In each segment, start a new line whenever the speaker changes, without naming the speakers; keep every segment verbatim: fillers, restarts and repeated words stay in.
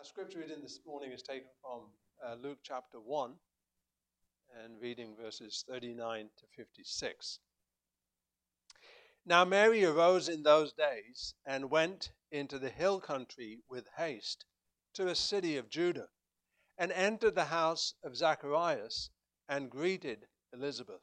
scripture reading this morning is taken from uh, Luke chapter one and reading verses thirty-nine to fifty-six. Now Mary arose in those days and went into the hill country with haste to a city of Judah, and entered the house of Zacharias and greeted Elizabeth.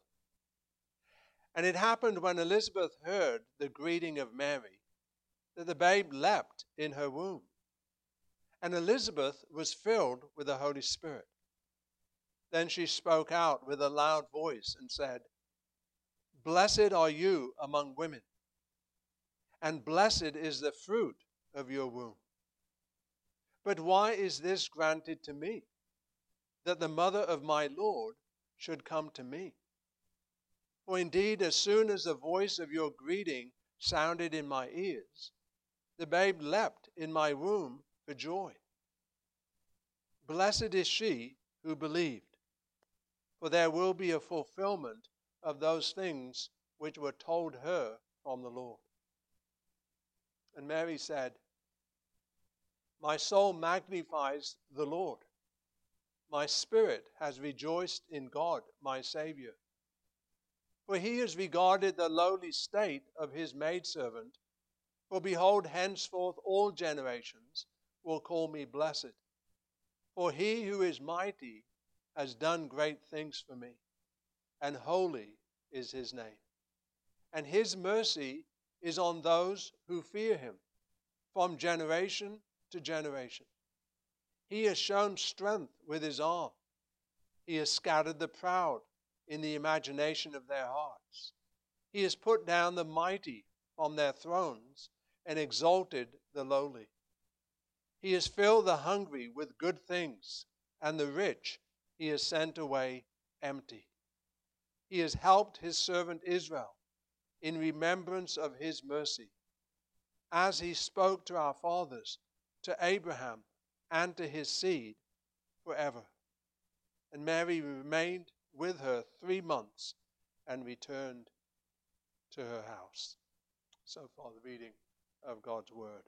And it happened when Elizabeth heard the greeting of Mary that the babe leapt in her womb. And Elizabeth was filled with the Holy Spirit. Then she spoke out with a loud voice and said, "Blessed are you among women, and blessed is the fruit of your womb. But why is this granted to me, that the mother of my Lord should come to me? For indeed, as soon as the voice of your greeting sounded in my ears, the babe leapt in my womb for joy. Blessed is she who believed, for there will be a fulfillment of those things which were told her from the Lord." And Mary said, "My soul magnifies the Lord. My spirit has rejoiced in God, my Savior. For he has regarded the lowly state of his maidservant. For behold, henceforth all generations will call me blessed. For he who is mighty has done great things for me, and holy is his name. And his mercy is on those who fear him from generation to generation. He has shown strength with his arm. He has scattered the proud in the imagination of their hearts. He has put down the mighty from their thrones and exalted the lowly. He has filled the hungry with good things, and the rich he has sent away empty. He has helped his servant Israel in remembrance of his mercy, as he spoke to our fathers, to Abraham, and to his seed forever." And Mary remained with her three months and returned to her house. So far, the reading of God's word.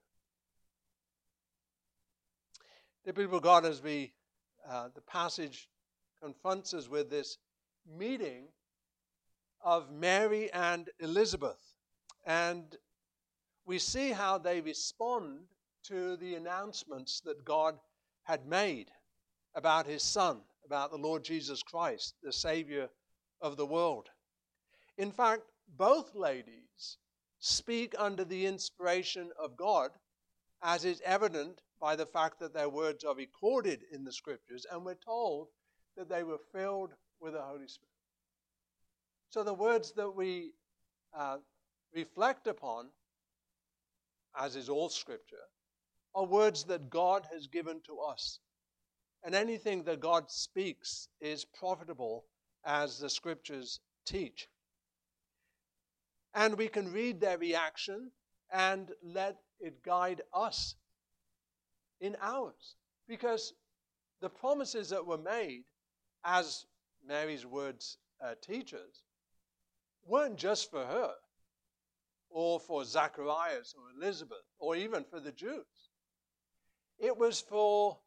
Dear people of God, as we, uh, the passage confronts us with this meeting of Mary and Elizabeth, and we see how they respond to the announcements that God had made about his Son, about the Lord Jesus Christ, the Savior of the world. In fact, both ladies speak under the inspiration of God, as is evident by the fact that their words are recorded in the Scriptures, and we're told that they were filled with the Holy Spirit. So the words that we uh, reflect upon, as is all Scripture, are words that God has given to us. And anything that God speaks is profitable, as the Scriptures teach. And we can read their reaction and let it guide us in ours. Because the promises that were made, as Mary's words uh, teach us, weren't just for her, or for Zacharias or Elizabeth, or even for the Jews. It was for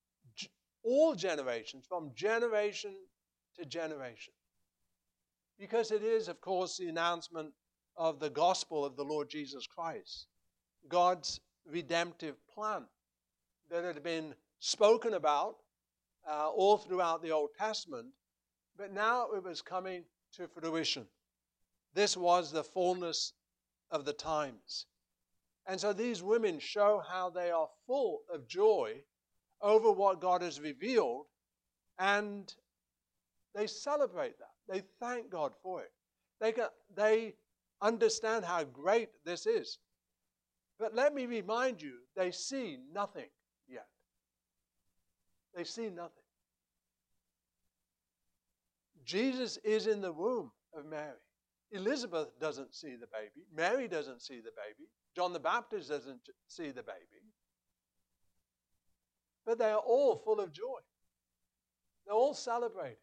all generations, from generation to generation. Because it is, of course, the announcement of the gospel of the Lord Jesus Christ, God's redemptive plan that had been spoken about uh, all throughout the Old Testament, but now it was coming to fruition. This was the fullness of the times. And so these women show how they are full of joy over what God has revealed, and they celebrate that. They thank God for it. They, can, they understand how great this is. But let me remind you, they see nothing yet. They see nothing. Jesus is in the womb of Mary. Elizabeth doesn't see the baby. Mary doesn't see the baby. John the Baptist doesn't see the baby. But they are all full of joy. They're all celebrating.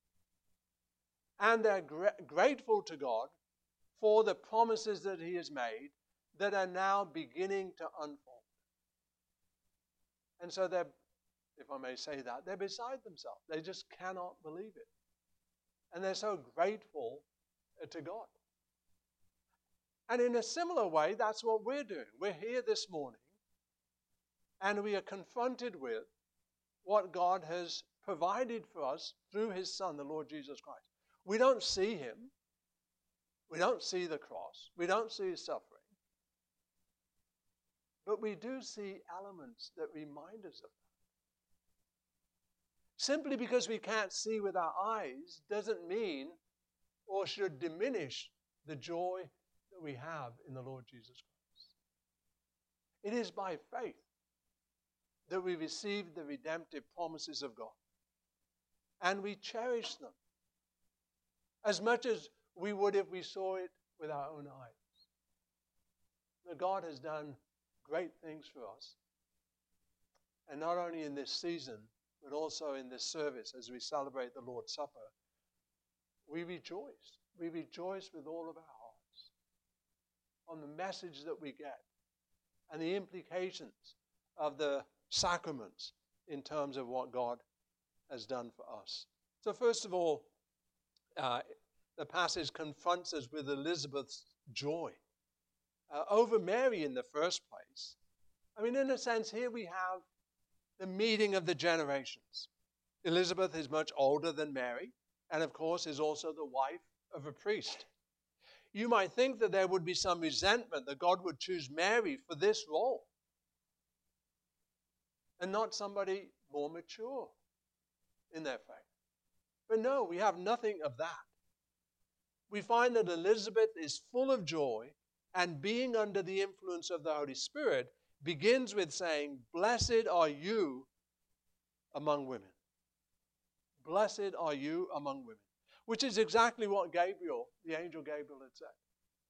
And they're gra- grateful to God for the promises that he has made that are now beginning to unfold. And so they're, if I may say that, they're beside themselves. They just cannot believe it. And they're so grateful to God. And in a similar way, that's what we're doing. We're here this morning, and we are confronted with what God has provided for us through his Son, the Lord Jesus Christ. We don't see him. We don't see the cross. We don't see his suffering. But we do see elements that remind us of that. Simply because we can't see with our eyes doesn't mean or should diminish the joy that we have in the Lord Jesus Christ. It is by faith that we receive the redemptive promises of God. And we cherish them as much as we would if we saw it with our own eyes. That God has done great things for us. And not only in this season, but also in this service as we celebrate the Lord's Supper, we rejoice. We rejoice with all of our hearts on the message that we get and the implications of the sacraments in terms of what God has done for us. So first of all, uh, the passage confronts us with Elizabeth's joy uh, over Mary in the first place. I mean, in a sense, here we have the meeting of the generations. Elizabeth is much older than Mary, and of course is also the wife of a priest. You might think that there would be some resentment that God would choose Mary for this role and not somebody more mature in their faith. But no, we have nothing of that. We find that Elizabeth is full of joy, and being under the influence of the Holy Spirit begins with saying, "Blessed are you among women." Blessed are you among women. Which is exactly what Gabriel, the angel Gabriel, had said.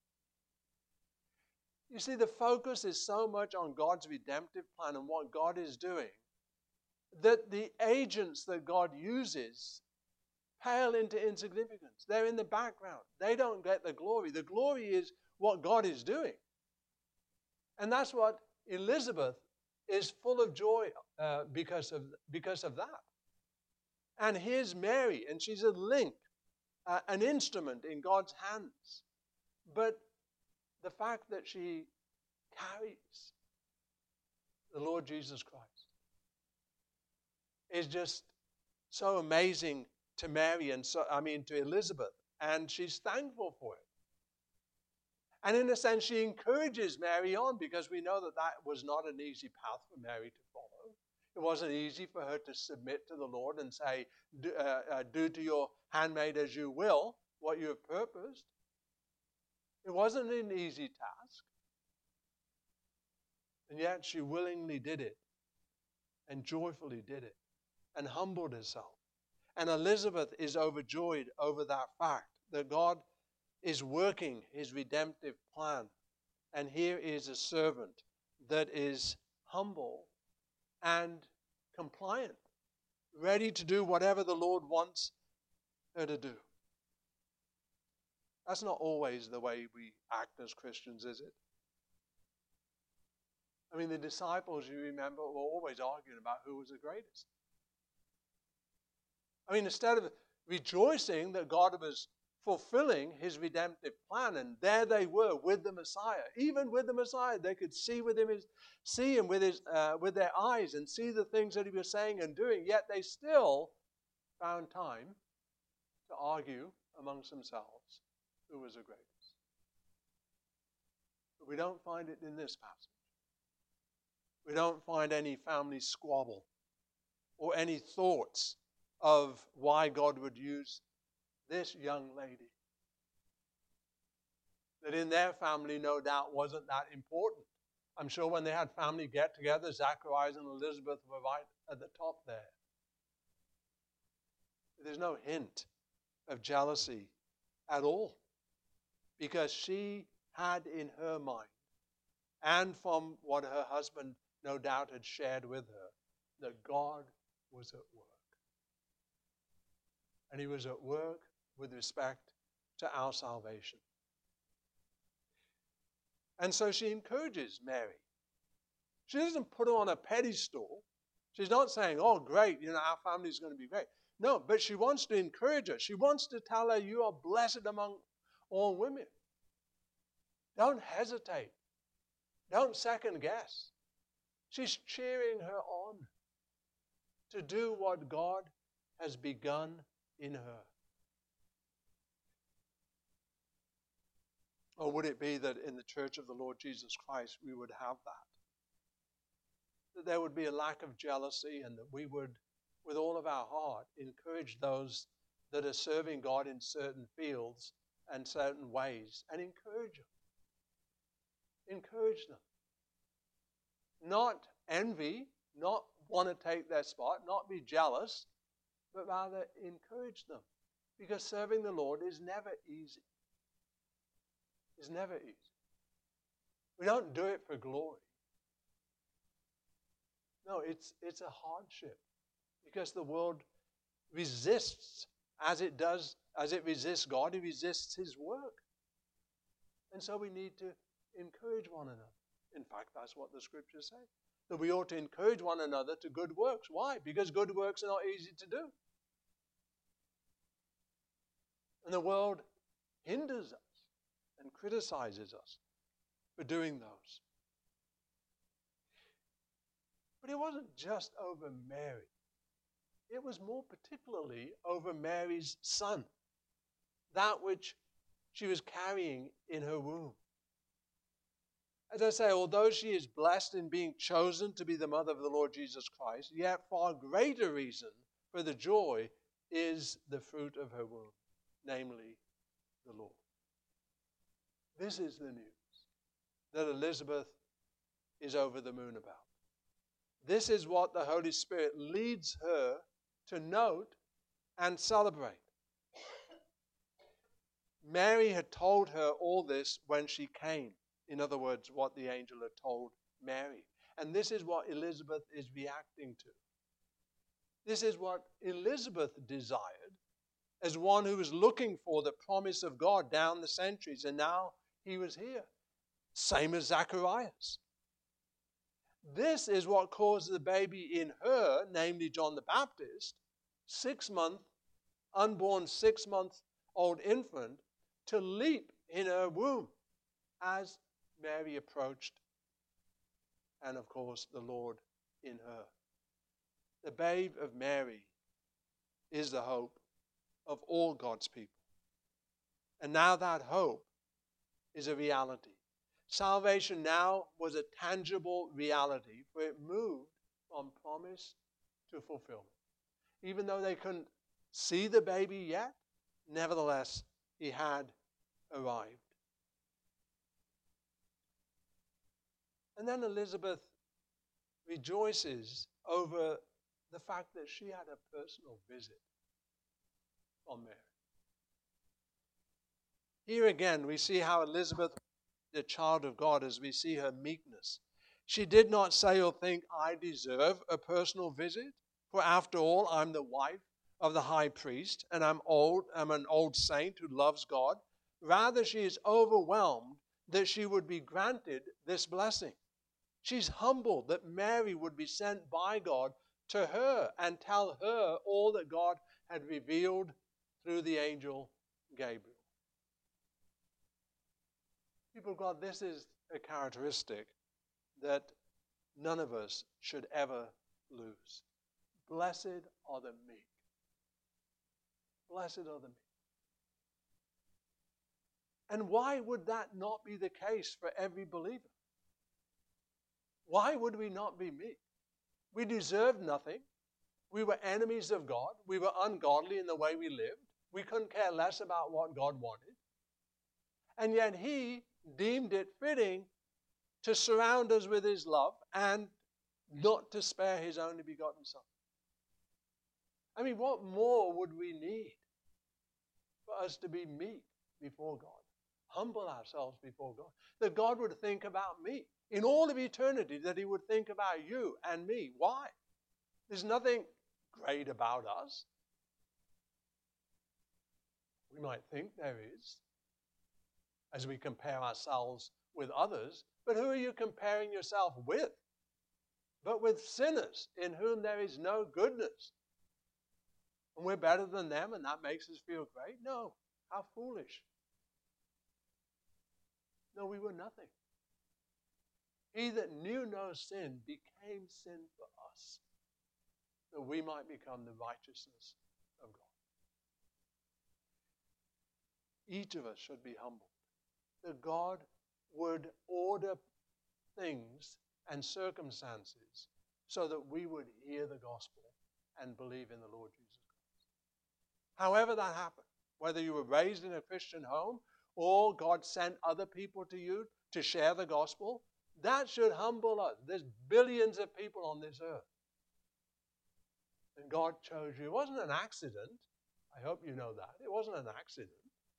You see, the focus is so much on God's redemptive plan and what God is doing that the agents that God uses pale into insignificance. They're in the background. They don't get the glory. The glory is what God is doing. And that's what Elizabeth is full of joy uh, because of, because of that. And here's Mary, and she's a link, uh, an instrument in God's hands. But the fact that she carries the Lord Jesus Christ is just so amazing to Mary and so, I mean to Elizabeth, and she's thankful for it. And in a sense, she encourages Mary on, because we know that that was not an easy path for Mary to follow. It wasn't easy for her to submit to the Lord and say, do, uh, uh, do to your handmaid as you will, what you have purposed. It wasn't an easy task. And yet she willingly did it, and joyfully did it, and humbled herself. And Elizabeth is overjoyed over that fact, that God is working his redemptive plan. And here is a servant that is humble and compliant, ready to do whatever the Lord wants her to do. That's not always the way we act as Christians, is it? I mean, the disciples, you remember, were always arguing about who was the greatest. I mean, instead of rejoicing that God was fulfilling his redemptive plan, and there they were with the Messiah. Even with the Messiah, they could see with him, his, see him with his, uh, with their eyes, and see the things that he was saying and doing. Yet they still found time to argue amongst themselves who was the greatest. But we don't find it in this passage. We don't find any family squabble or any thoughts of why God would use this young lady. That in their family, no doubt, wasn't that important. I'm sure when they had family get-together, Zacharias and Elizabeth were right at the top there. There's no hint of jealousy at all, because she had in her mind, and from what her husband no doubt had shared with her, that God was at work. And he was at work with respect to our salvation. And so she encourages Mary. She doesn't put her on a pedestal She's not saying, oh, great, you know, our family's going to be great. No, but she wants to encourage her. She wants to tell her, you are blessed among all women. Don't hesitate. Don't second guess. She's cheering her on to do what God has begun in her. Or would it be that in the church of the Lord Jesus Christ we would have that? That there would be a lack of jealousy, and that we would, with all of our heart, encourage those that are serving God in certain fields and certain ways, and encourage them. Encourage them. Not envy, not want to take their spot, not be jealous, but rather encourage them. Because serving the Lord is never easy. It's never easy. We don't do it for glory. No, it's, it's a hardship. Because the world resists, as it does, as it resists God, it resists His work. And so we need to encourage one another. In fact, that's what the Scriptures say. That we ought to encourage one another to good works. Why? Because good works are not easy to do. And the world hinders us and criticizes us for doing those. But it wasn't just over Mary. It was more particularly over Mary's son, that which she was carrying in her womb. As I say, although she is blessed in being chosen to be the mother of the Lord Jesus Christ, yet far greater reason for the joy is the fruit of her womb, namely the Lord. This is the news that Elizabeth is over the moon about. This is what the Holy Spirit leads her to note and celebrate. Mary had told her all this when she came. In other words, what the angel had told Mary. And this is what Elizabeth is reacting to. This is what Elizabeth desired as one who was looking for the promise of God down the centuries. And now he was here. Same as Zacharias. This is what caused the baby in her, namely John the Baptist, six-month, unborn six-month-old infant, to leap in her womb as Mary approached, and of course the Lord in her. The babe of Mary is the hope of all God's people. And now that hope is a reality. Salvation now was a tangible reality, for it moved from promise to fulfillment. Even though they couldn't see the baby yet, nevertheless, he had arrived. And then Elizabeth rejoices over the fact that she had a personal visit from Mary. Here again, we see how Elizabeth, the child of God, as we see her meekness. She did not say or think, I deserve a personal visit, for after all, I'm the wife of the high priest, and I'm old, I'm an old saint who loves God. Rather, she is overwhelmed that she would be granted this blessing. She's humbled that Mary would be sent by God to her and tell her all that God had revealed through the angel Gabriel. People of God, this is a characteristic that none of us should ever lose. Blessed are the meek. Blessed are the meek. And why would that not be the case for every believer? Why would we not be meek? We deserved nothing. We were enemies of God. We were ungodly in the way we lived. We couldn't care less about what God wanted. And yet He deemed it fitting to surround us with His love and not to spare His only begotten Son. I mean, what more would we need for us to be meek before God? Humble ourselves before God. That God would think about me. In all of eternity, that He would think about you and me. Why? There's nothing great about us. We might think there is, as we compare ourselves with others. But who are you comparing yourself with? but with sinners in whom there is no goodness. And we're better than them, and that makes us feel great? No. How foolish. No, we were nothing. He that knew no sin became sin for us, that we might become the righteousness of God. Each of us should be humble, that God would order things and circumstances so that we would hear the gospel and believe in the Lord Jesus Christ. However that happened, whether you were raised in a Christian home or God sent other people to you to share the gospel, that should humble us. There's billions of people on this earth. And God chose you. It wasn't an accident. I hope you know that. It wasn't an accident.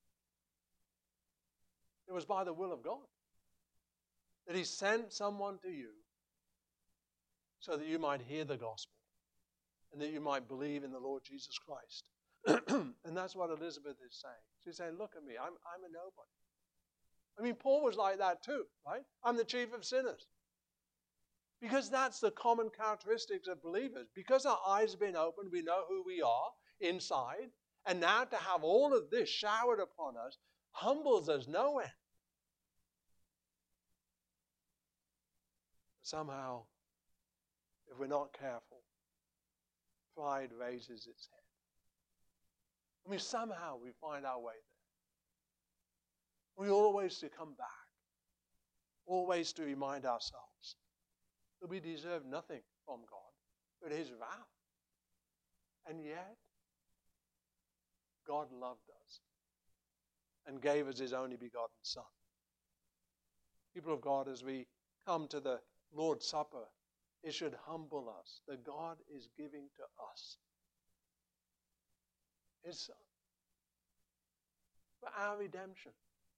It was by the will of God that He sent someone to you so that you might hear the gospel and that you might believe in the Lord Jesus Christ. And that's what Elizabeth is saying. She's saying, look at me, I'm, I'm a nobody. I mean, Paul was like that too, right? I'm the chief of sinners. Because that's the common characteristics of believers. Because our eyes have been opened, we know who we are inside. And now to have all of this showered upon us humbles us no end. Somehow, if we're not careful, pride raises its head. I mean, somehow we find our way there. We always to come back. Always to remind ourselves that we deserve nothing from God but His wrath. And yet, God loved us and gave us His only begotten Son. People of God, as we come to the Lord's Supper, it should humble us that God is giving to us His Son for our redemption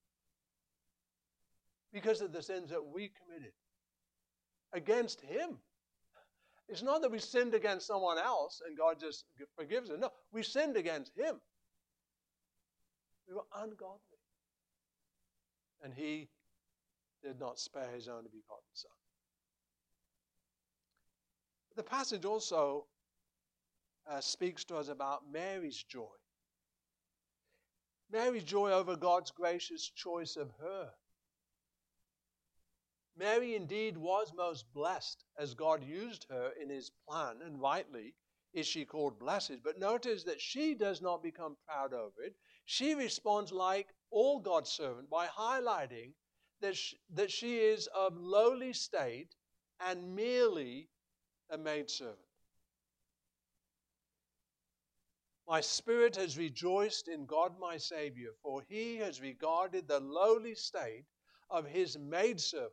because of the sins that we committed against Him. It's not that we sinned against someone else and God just forgives us. No, we sinned against Him. We were ungodly. And He did not spare His only begotten Son. The passage also uh, speaks to us about Mary's joy. Mary's joy over God's gracious choice of her. Mary indeed was most blessed as God used her in His plan, and rightly is she called blessed. But notice that she does not become proud over it. She responds like all God's servants by highlighting that she, that she is of lowly state and merely a maidservant. My spirit has rejoiced in God my Savior, for He has regarded the lowly state of His maidservant.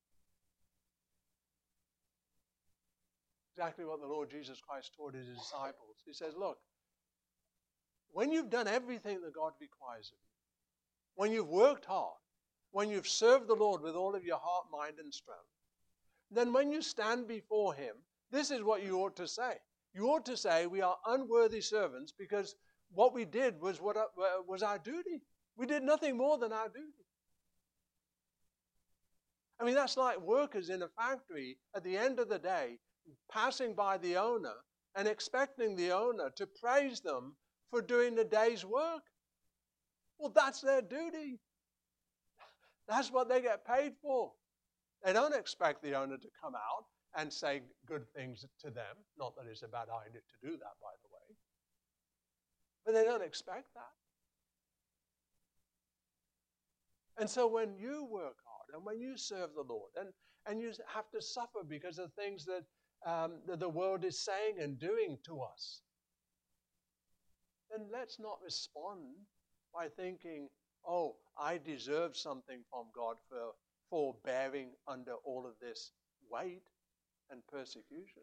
Exactly what the Lord Jesus Christ taught His disciples. He says, look, when you've done everything that God requires of you, when you've worked hard, when you've served the Lord with all of your heart, mind, and strength, then when you stand before Him, this is what you ought to say. You ought to say, we are unworthy servants because what we did was what was our duty. We did nothing more than our duty. I mean, that's like workers in a factory at the end of the day passing by the owner and expecting the owner to praise them for doing the day's work. Well, that's their duty. That's what they get paid for. They don't expect the owner to come out and say good things to them. Not that it's a bad idea to do that, by the way. But they don't expect that. And so when you work hard and when you serve the Lord and, and you have to suffer because of things that, um, that the world is saying and doing to us, then let's not respond by thinking, oh, I deserve something from God for, for bearing under all of this weight and persecution.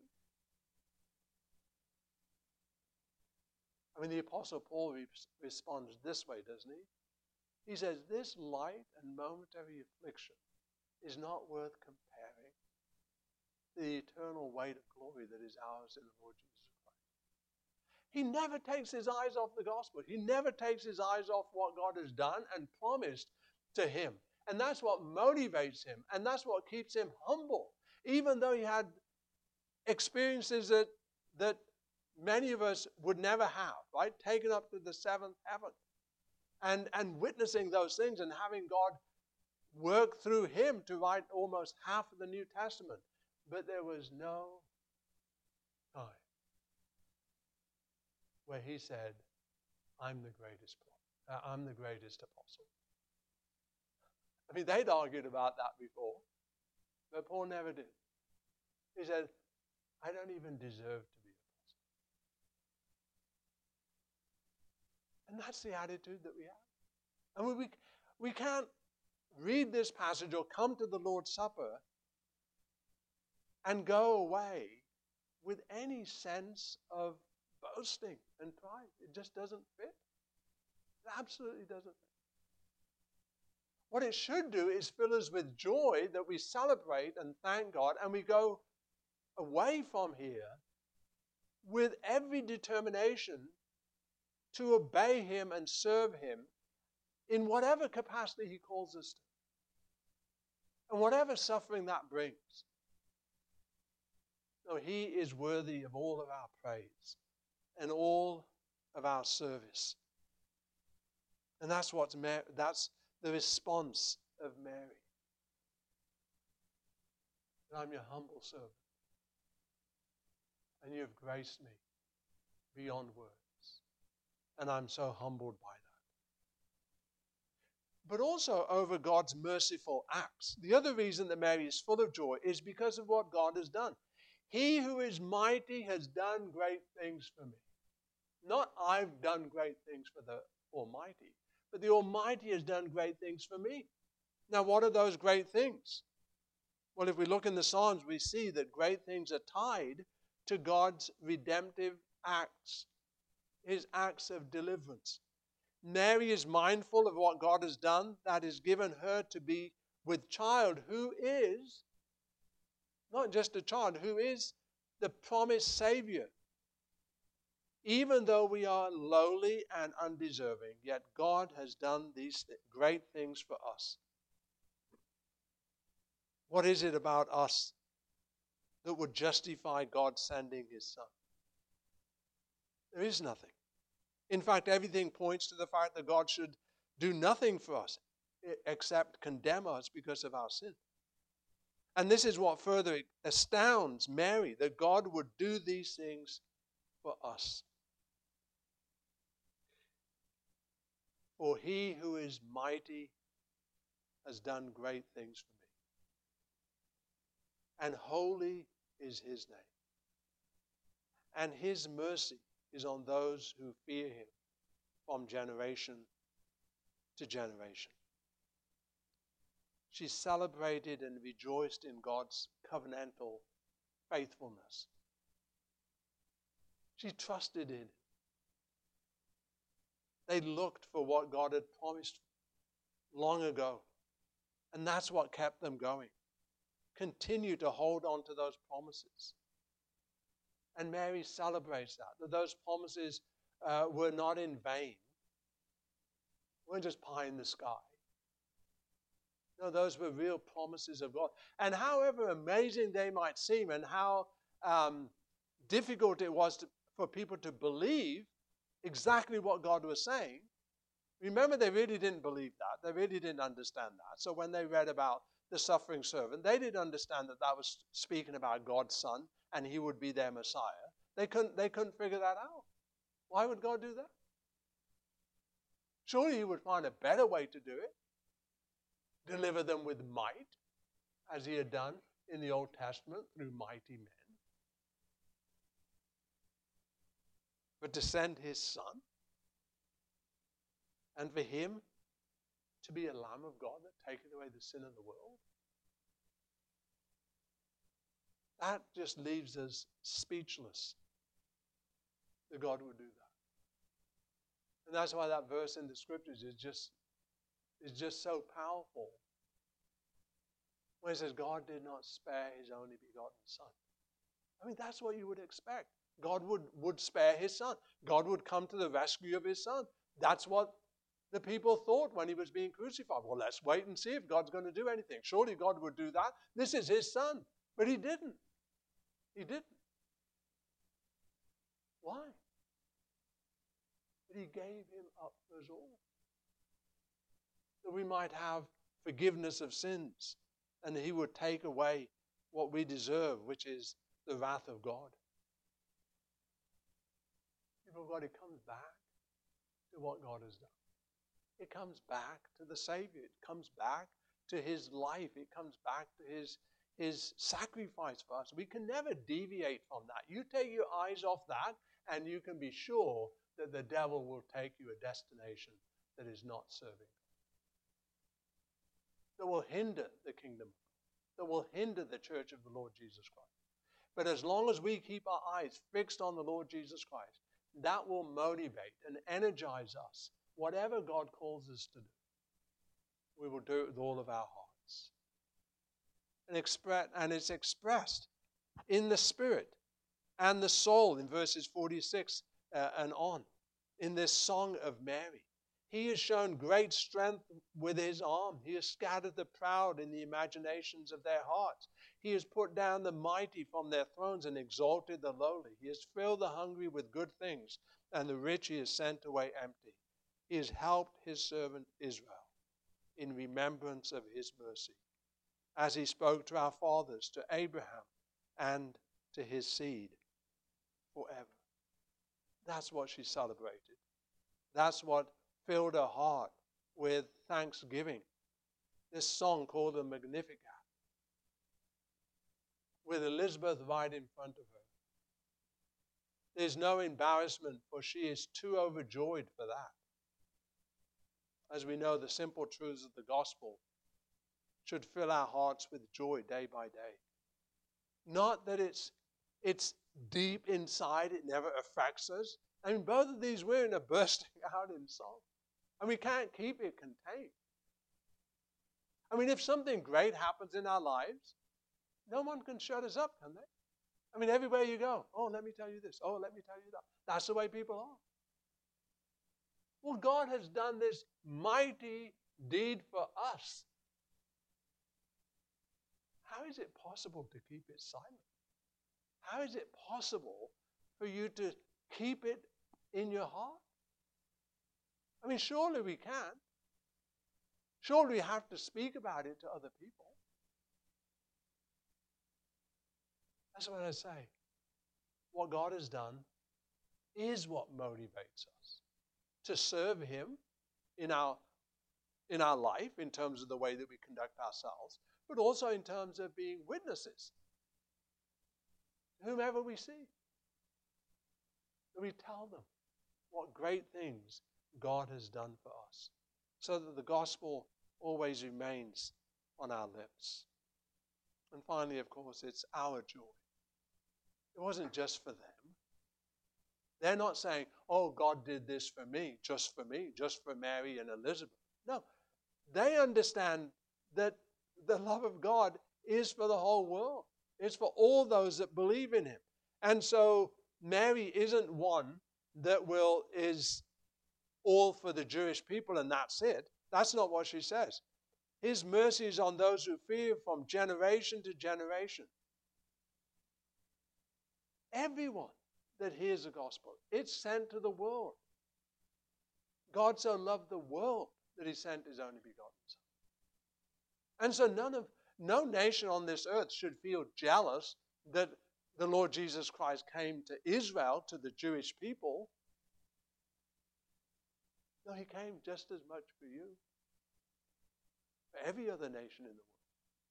I mean, the Apostle Paul re- responds this way, doesn't he? He says, this light and momentary affliction is not worth comparing to the eternal weight of glory that is ours in the Lord Jesus Christ. He never takes his eyes off the gospel. He never takes his eyes off what God has done and promised to him. And that's what motivates him. And that's what keeps him humble. Even though he had experiences that, that many of us would never have, right? Taken up to the seventh heaven and, and witnessing those things and having God work through him to write almost half of the New Testament. But there was no time where he said, I'm the greatest prophet. Uh, I'm the greatest apostle. I mean, they'd argued about that before, but Paul never did. He said, I don't even deserve to be apostle. And that's the attitude that we have. I mean, we, we can't read this passage or come to the Lord's Supper and go away with any sense of boasting and pride. It just doesn't fit. It absolutely doesn't fit. What it should do is fill us with joy that we celebrate and thank God, and we go away from here with every determination to obey him and serve him in whatever capacity he calls us to, and whatever suffering that brings. No, he is worthy of all of our praise and all of our service. And that's what's Mary, that's the response of Mary. I'm your humble servant, and you have graced me beyond words, and I'm so humbled by that. But also over God's merciful acts. The other reason that Mary is full of joy is because of what God has done. He who is mighty has done great things for me. Not I've done great things for the Almighty, but the Almighty has done great things for me. Now, what are those great things? Well, if we look in the Psalms, we see that great things are tied to God's redemptive acts, his acts of deliverance. Mary is mindful of what God has done, that has given her to be with child, who is not just a child, who is the promised Savior. Even though we are lowly and undeserving, yet God has done these th- great things for us. What is it about us that would justify God sending his Son? There is nothing. In fact, everything points to the fact that God should do nothing for us except condemn us because of our sin. And this is what further astounds Mary, that God would do these things for us. For he who is mighty has done great things for me. And holy is his name. And his mercy is on those who fear him from generation to generation. She celebrated and rejoiced in God's covenantal faithfulness. She trusted in him. They looked for what God had promised long ago. And that's what kept them going. Continue to hold on to those promises. And Mary celebrates that, that those promises uh, were not in vain. Weren't just pie in the sky. No, those were real promises of God. And however amazing they might seem and how um, difficult it was to, for people to believe exactly what God was saying, remember they really didn't believe that. They really didn't understand that. So when they read about the suffering servant, they didn't understand that that was speaking about God's Son and he would be their Messiah. They couldn't, they couldn't figure that out. Why would God do that? Surely he would find a better way to do it. Deliver them with might, as he had done in the Old Testament through mighty men. But to send his Son, and for him to be a Lamb of God that taketh away the sin of the world, that just leaves us speechless that God would do that. And that's why that verse in the scriptures is just is just so powerful. When it says God did not spare his only begotten Son. I mean, that's what you would expect. God would, would spare his Son. God would come to the rescue of his Son. That's what the people thought when he was being crucified. Well, let's wait and see if God's going to do anything. Surely God would do that. This is his Son. But he didn't. He didn't. Why? But he gave him up for us all. That we might have forgiveness of sins, and he would take away what we deserve, which is the wrath of God. People of God, it comes back to what God has done. It comes back to the Savior. It comes back to his life. It comes back to his, his sacrifice for us. We can never deviate from that. You take your eyes off that, and you can be sure that the devil will take you a destination that is not serving God, that will hinder the kingdom, that will hinder the church of the Lord Jesus Christ. But as long as we keep our eyes fixed on the Lord Jesus Christ, that will motivate and energize us. Whatever God calls us to do, we will do it with all of our hearts. And, express, and it's expressed in the spirit and the soul in verses forty-six uh, and on, in this song of Mary. He has shown great strength with his arm. He has scattered the proud in the imaginations of their hearts. He has put down the mighty from their thrones and exalted the lowly. He has filled the hungry with good things, and the rich he has sent away empty. He has helped his servant Israel in remembrance of his mercy, as he spoke to our fathers, to Abraham, and to his seed forever. That's what she celebrated. That's what filled her heart with thanksgiving. This song called the Magnificat, with Elizabeth right in front of her. There's no embarrassment, for she is too overjoyed for that. As we know, the simple truths of the gospel should fill our hearts with joy day by day. Not that it's, it's deep inside, it never affects us. I mean, both of these women are bursting out in song. And we can't keep it contained. I mean, if something great happens in our lives, no one can shut us up, can they? I mean, everywhere you go, oh, let me tell you this. Oh, let me tell you that. That's the way people are. Well, God has done this mighty deed for us. How is it possible to keep it silent? How is it possible for you to keep it in your heart? I mean, surely we can. Surely we have to speak about it to other people. That's what I say. What God has done is what motivates us to serve him in our, in our life, in terms of the way that we conduct ourselves, but also in terms of being witnesses. Whomever we see, that we tell them what great things God has done for us, so that the gospel always remains on our lips. And finally, of course, it's our joy. It wasn't just for them. They're not saying, oh, God did this for me, just for me, just for Mary and Elizabeth. No, they understand that the love of God is for the whole world. It's for all those that believe in him. And so Mary isn't one that will is all for the Jewish people and that's it. That's not what she says. His mercy is on those who fear from generation to generation. Everyone that hears the gospel, it's sent to the world. God so loved the world that he sent his only begotten Son. And so none of, no nation on this earth should feel jealous that the Lord Jesus Christ came to Israel, to the Jewish people. No, he came just as much for you, for every other nation in the world.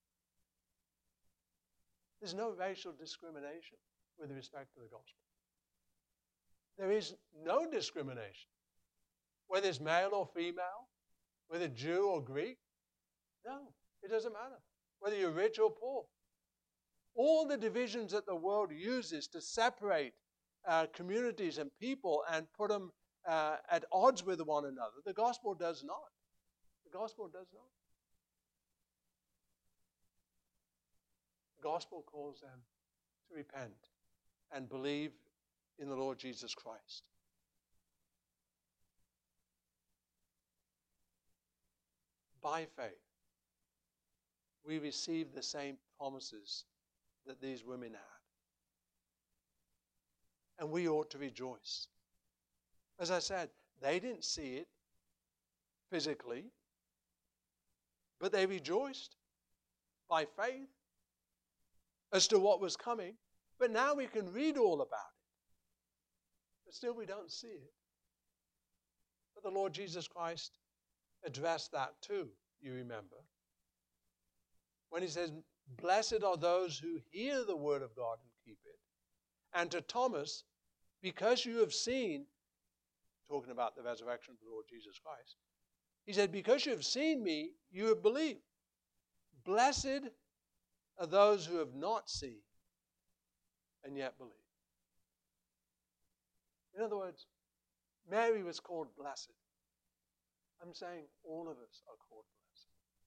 There's no racial discrimination with respect to the gospel. There is no discrimination, whether it's male or female, whether Jew or Greek. No, it doesn't matter. Whether you're rich or poor. All the divisions that the world uses to separate uh, communities and people and put them uh, at odds with one another, the gospel does not. The gospel does not. The gospel calls them to repent and believe in the Lord Jesus Christ. By faith, we receive the same promises that these women had. And we ought to rejoice. As I said, they didn't see it physically, but they rejoiced by faith as to what was coming. But now we can read all about it. But still we don't see it. But the Lord Jesus Christ addressed that too, you remember. When he says, blessed are those who hear the word of God and keep it. And to Thomas, because you have seen, talking about the resurrection of the Lord Jesus Christ, he said, because you have seen me, you have believed. Blessed are those who have not seen and yet believe. In other words, Mary was called blessed. I'm saying all of us are called blessed.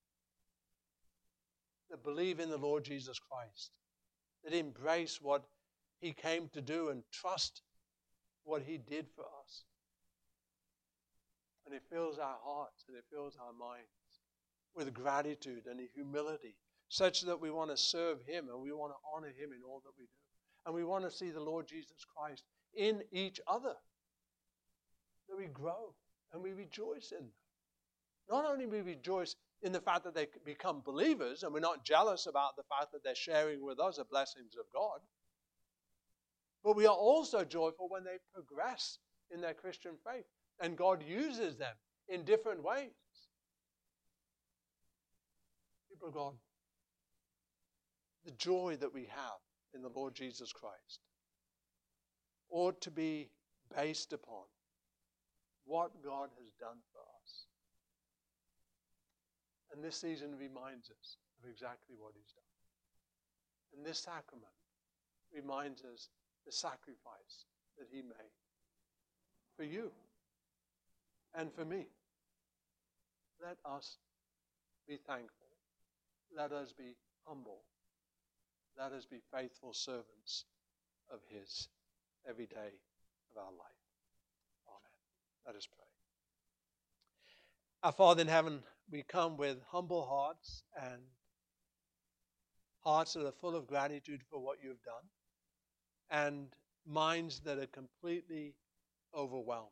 That believe in the Lord Jesus Christ. That embrace what he came to do and trust what he did for us. And it fills our hearts and it fills our minds with gratitude and humility, such that we want to serve him and we want to honor him in all that we do. And we want to see the Lord Jesus Christ in each other. That we grow and we rejoice in them. Not only we rejoice in the fact that they become believers and we're not jealous about the fact that they're sharing with us the blessings of God, but we are also joyful when they progress in their Christian faith and God uses them in different ways. People of God, the joy that we have in the Lord Jesus Christ ought to be based upon what God has done for us. And this season reminds us of exactly what he's done. And this sacrament reminds us the sacrifice that he made for you and for me. Let us be thankful. Let us be humble. Let us be faithful servants of his every day of our life. Amen. Let us pray. Our Father in heaven, we come with humble hearts and hearts that are full of gratitude for what you've done and minds that are completely overwhelmed.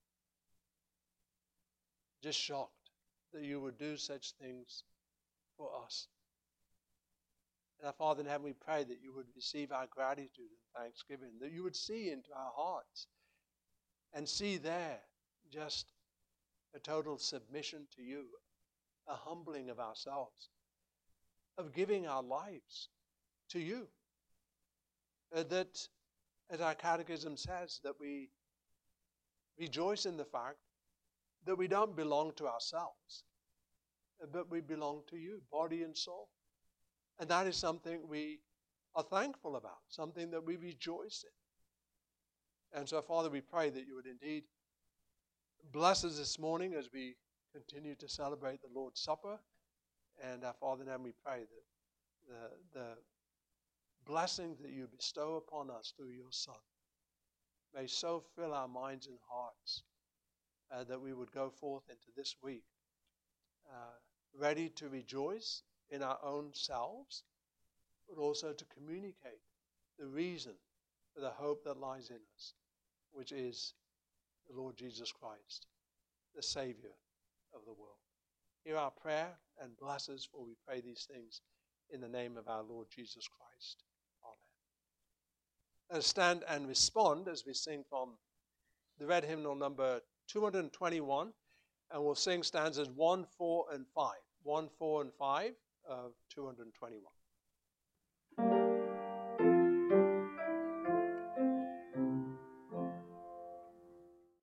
Just shocked that you would do such things for us. And our Father in heaven, we pray that you would receive our gratitude and thanksgiving, that you would see into our hearts and see there just a total submission to you, a humbling of ourselves, of giving our lives to you. Uh, that, as our catechism says, that we rejoice in the fact that we don't belong to ourselves, but we belong to you, body and soul. And that is something we are thankful about, something that we rejoice in. And so, Father, we pray that you would indeed bless us this morning as we continue to celebrate the Lord's Supper. And our Father, in heaven, we pray that the, the blessings that you bestow upon us through your Son may so fill our minds and hearts uh, that we would go forth into this week uh, ready to rejoice in our own selves, but also to communicate the reason for the hope that lies in us, which is the Lord Jesus Christ, the Savior of the world. Hear our prayer and bless us, for we pray these things in the name of our Lord Jesus Christ. Amen. Let us stand and respond as we sing from the red hymnal number two hundred twenty-one, and we'll sing stanzas one, four, and five. one, four, and five of two hundred twenty-one.